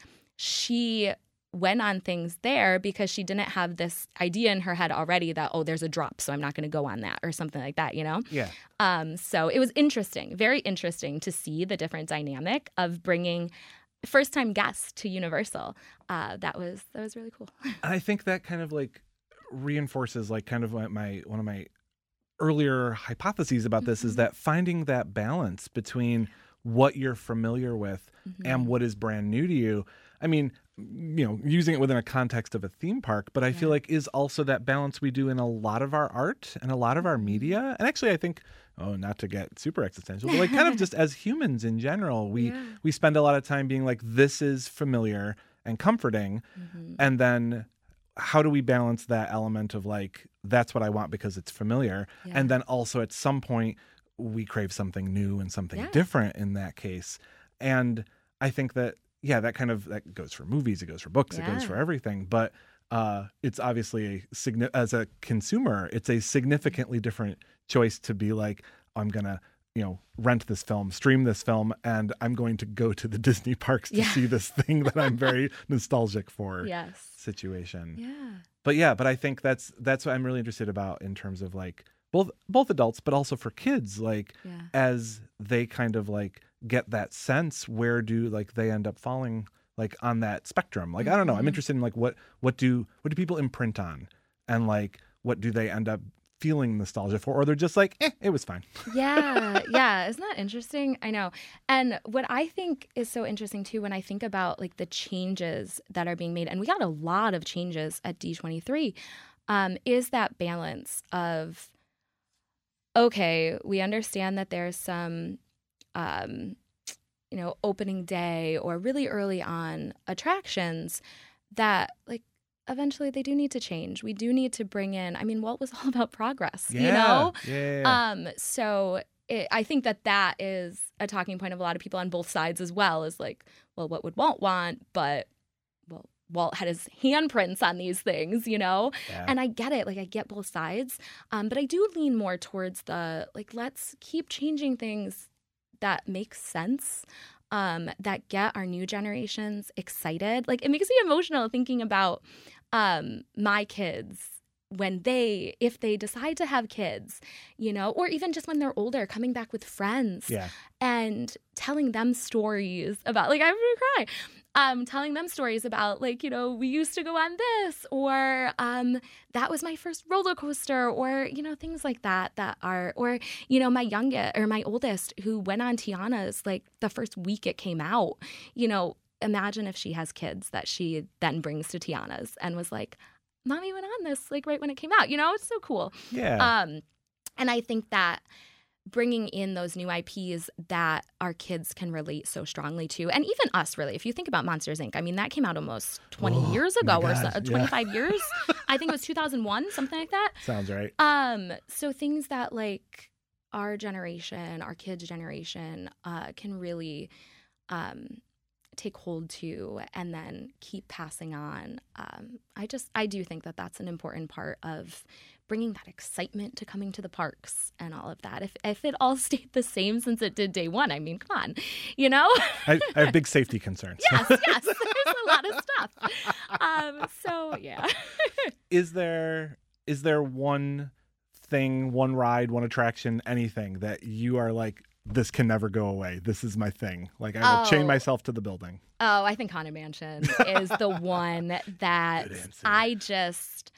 she went on things there because she didn't have this idea in her head already that, oh, there's a drop, so I'm not going to go on that or something like that, you know? Yeah. Um, so it was interesting, very interesting to see the different dynamic of bringing first-time guests to Universal. Uh, that was that was really cool. And I think that kind of like reinforces like kind of my, my one of my earlier hypotheses about this is Mhm. that finding that balance between what you're familiar with Mhm. and what is brand new to you. I mean, you know, using it within a context of a theme park, but I feel Yeah. like is also that balance we do in a lot of our art and a lot of our media. And actually, I think, oh, not to get super existential, but like kind of just as humans in general, we Yeah. we spend a lot of time being like, this is familiar and comforting. Mhm. And then how do we balance that element of like, that's what I want because it's familiar. Yeah. And then also at some point we crave something new and something Yeah. different in that case. And I think that, yeah, that kind of, that goes for movies, it goes for books, it goes Yeah. for everything. But uh, it's obviously a, signi- as a consumer, it's a significantly different choice to be like, I'm going to, you know, rent this film, stream this film, and I'm going to go to the Disney parks to Yeah. see this thing that I'm very nostalgic for Yes. situation. Yeah. But yeah, but I think that's that's what I'm really interested about in terms of like both both adults, but also for kids, like Yeah. as they kind of like get that sense, where do like they end up falling like on that spectrum? Like, I don't know. I'm Mhm. interested in like what what do what do people imprint on, and like what do they end up feeling nostalgia for, or they're just like, eh, it was fine. Yeah, yeah. Isn't that interesting? I know. And what I think is so interesting too, when I think about like the changes that are being made, and we got a lot of changes at D twenty-three, um, is that balance of, okay, we understand that there's some, um, you know, opening day or really early on attractions that like eventually they do need to change. We do need to bring in, I mean, Walt was all about progress, you know? Yeah, yeah, yeah. Um, so it, I think that that is a talking point of a lot of people on both sides as well, is like, well, what would Walt want? But, well, Walt had his handprints on these things, you know? Yeah. And I get it. Like, I get both sides. Um, but I do lean more towards the, like, let's keep changing things that make sense, um, that get our new generations excited. Like, it makes me emotional thinking about um, my kids when they, if they decide to have kids, you know, or even just when they're older, coming back with friends Yeah. and telling them stories about, like, I'm gonna cry. Um, telling them stories about, like, you know, we used to go on this, or um, that was my first roller coaster, or, you know, things like that that are, or, you know, my youngest or my oldest who went on Tiana's like the first week it came out. You know, imagine if she has kids that she then brings to Tiana's and was like, Mommy went on this like right when it came out. You know, it's so cool. Yeah. Um, and I think that bringing in those new I Ps that our kids can relate so strongly to, and even us, really. If you think about Monsters, Incorporated, I mean, that came out almost twenty Oh, years my ago, or God, so, yeah. twenty-five years. I think it was two thousand one, something like that. Sounds right. Um, so things that like our generation, our kids' generation, uh, can really um, take hold to and then keep passing on. Um, I just, I do think that that's an important part of bringing that excitement to coming to the parks and all of that. If if it all stayed the same since it did day one, I mean, come on, you know? I, I have big safety concerns. Yes, yes. There's a lot of stuff. Um, so yeah. Is there is there one thing, one ride, one attraction, anything that you are like, this can never go away? This is my thing. Like, I will chain Oh. myself to the building. Oh, I think Haunted Mansion is the one that Good answer. I just,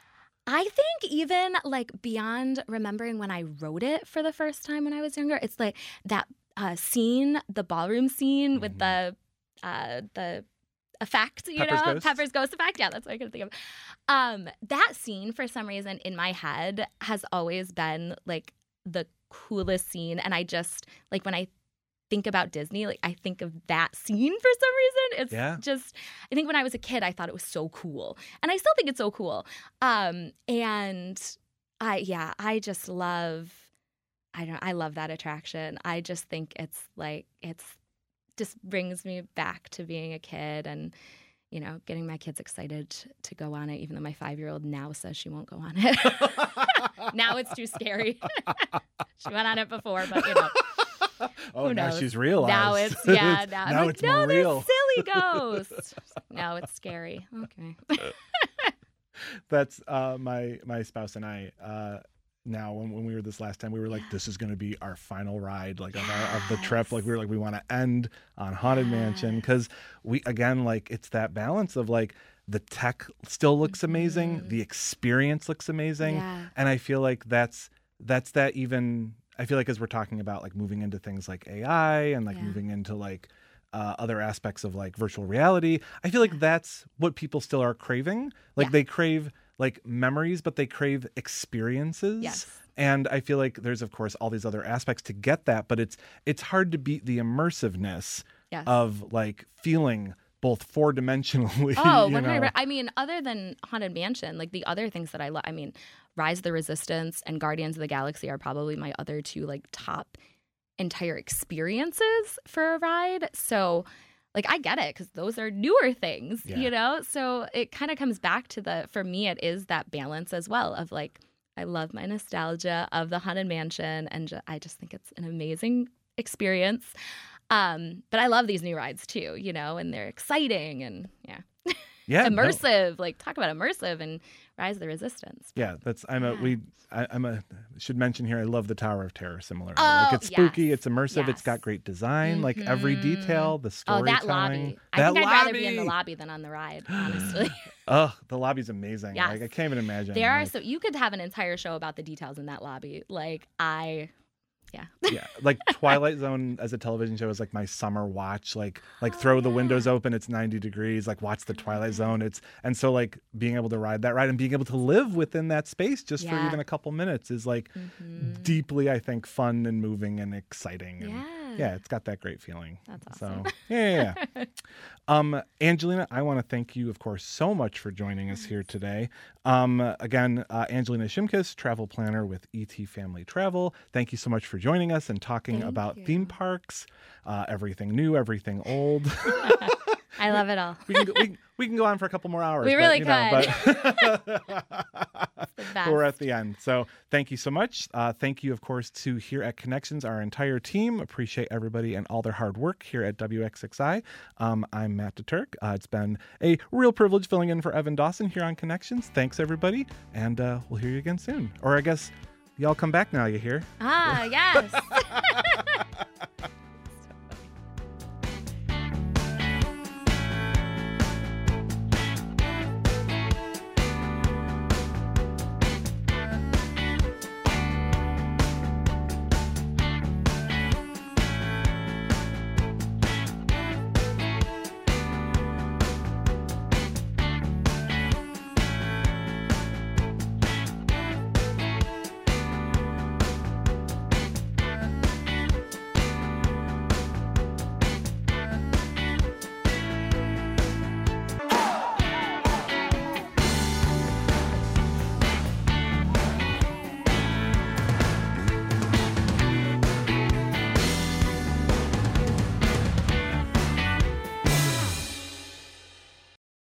I think even like beyond remembering when I wrote it for the first time when I was younger, it's like that uh, scene, the ballroom scene with the uh, the effect, you Pepper's know, Ghost? Pepper's Ghost effect. Yeah, that's what I could think of. Um, that scene, for some reason, in my head, has always been like the coolest scene, and I just like when I think about Disney, like I think of that scene for some reason. It's Yeah. just, I think when I was a kid, I thought it was so cool, and I still think it's so cool. Um, and I, yeah, I just love, I don't, I love that attraction. I just think it's like it's just brings me back to being a kid and, you know, getting my kids excited to go on it, even though my five-year-old now says she won't go on it. Now it's too scary. She went on it before, but, you know. Oh, Who now knows? she's realized. Now it's, yeah, now, I'm now like, it's no, more they're real. silly ghosts. No, it's scary. Okay. That's uh, my my spouse and I. Uh, now, when, when we were this last time, we were like, this is going to be our final ride, like of, our, of the trip. Like we were like, we want to end on Haunted Mansion because we again, like it's that balance of like the tech still looks amazing, Mhm. the experience looks amazing, Yeah. and I feel like that's that's that even. I feel like as we're talking about like moving into things like A I and like Yeah. moving into like uh, other aspects of like virtual reality, I feel like that's what people still are craving. Like Yeah. they crave like memories, but they crave experiences. Yes. And I feel like there's of course all these other aspects to get that, but it's it's hard to beat the immersiveness Yes. of like feeling both four-dimensionally. Oh, you one hundred percent. know. I mean, other than Haunted Mansion, like the other things that I love, I mean, Rise of the Resistance and Guardians of the Galaxy are probably my other two like top entire experiences for a ride. So like I get it because those are newer things, Yeah. you know? So it kind of comes back to the, for me, it is that balance as well of like, I love my nostalgia of the Haunted Mansion and ju- I just think it's an amazing experience. Um, but I love these new rides too, you know, and they're exciting and yeah. Yeah, no. immersive, like talk about immersive and Rise of the Resistance. Yeah, that's I'm a Yeah. we I, I'm a should mention here. I love the Tower of Terror. Similarly, Oh, like it's spooky, yes. it's immersive, it's Yes. got great design, like every Mhm. detail, the Oh, storytelling. that lobby. I That think I'd rather be in the lobby! lobby than on the ride, honestly. Oh, the lobby's amazing. Yes. Like I can't even imagine. there are like, so you could have an entire show about the details in that lobby. Like I yeah. yeah, like Twilight Zone as a television show is like my summer watch. Like, like throw the windows open, it's ninety degrees. Like, watch the Twilight Zone. It's and so like being able to ride that ride and being able to live within that space just for Yeah. even a couple minutes is like Mhm. deeply, I think, fun and moving and exciting. And Yeah. yeah, it's got that great feeling. That's awesome. So yeah, yeah, yeah. um, Angelina, I want to thank you, of course, so much for joining us here today. Um, again, uh, Angelina Shimkus, travel planner with E T Family Travel. Thank you so much for joining us and talking Thank about you. theme parks, uh, everything new, everthing old. I love it all. we, can go, we, we can go on for a couple more hours. We but, really you know, but The best. we're at the end. So thank you so much. Uh, thank you, of course, to here at Connections, our entire team. Appreciate everybody and all their hard work here at W X X I. Um, I'm Matt DeTurk. Uh, it's been a real privilege filling in for Evan Dawson here on Connections. Thanks, everybody. And uh, we'll hear you again soon. Or I guess y'all come back now, you hear? Ah, yes.